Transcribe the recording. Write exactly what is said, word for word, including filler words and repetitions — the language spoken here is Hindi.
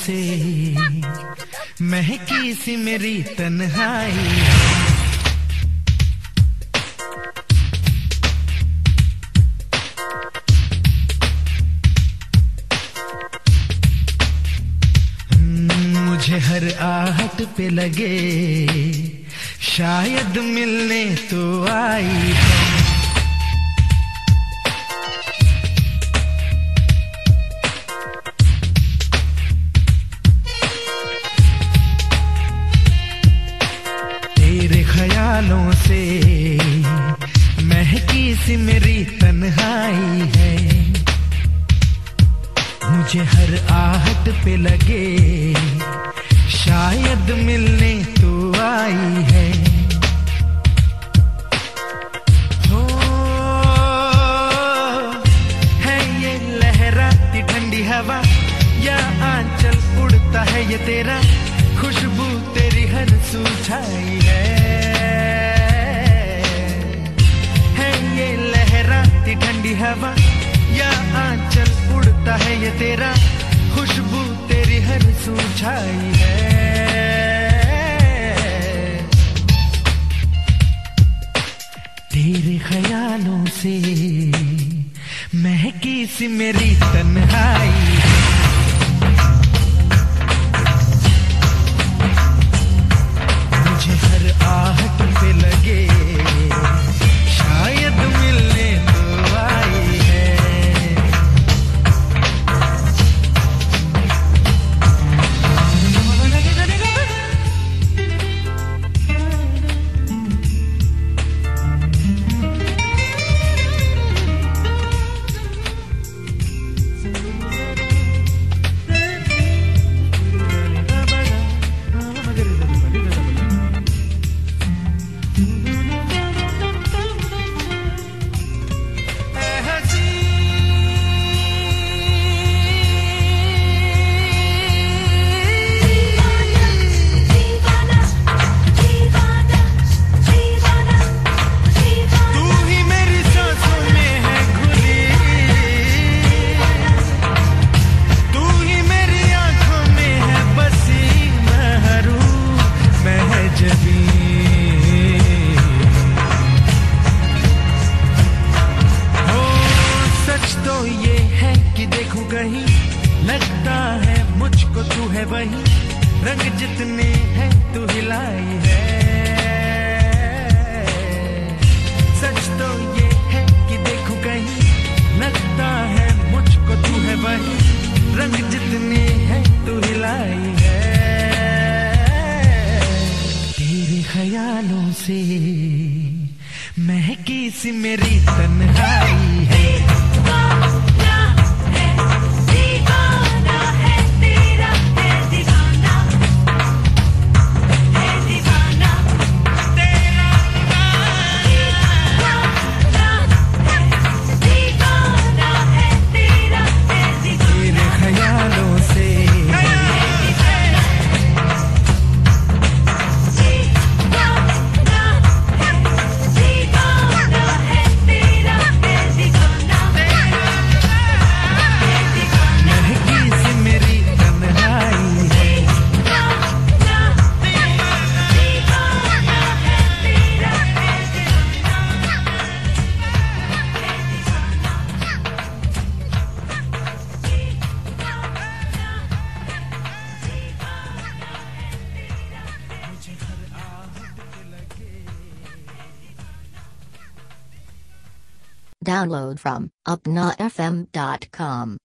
से महकी सी मेरी तन्हाई। मुझे हर आहट पे लगे शायद मिलने तो आई है। तेरे ख्यालों से महकी सी मेरी तन्हाई है। मुझे हर आहट पे लगे शायद मिलने तो आई है। हो है ये लहराती ठंडी हवा या आंचल उड़ता है ये तेरा, खुशबू तेरी हर सू छाई है। है ये लहराती ठंडी हवा या आंचल उड़ता है ये तेरा, खुशबू तेरी हर सू छाई है। तेरे ख्यालों से महकी सी मेरी तन्हाई। मुझे हर आहट पे लगे शायद मिलने तो आई है। लगता है मुझको तू है वही, रंग जितने हैं तू हिलाई है। सच तो ये है कि देखूं कहीं, लगता है मुझको तू है वही, रंग जितने हैं तू हिलाई है। तेरे ख्यालों से महकी सी मेरी तन्हाई है। Download from upna f m dot com.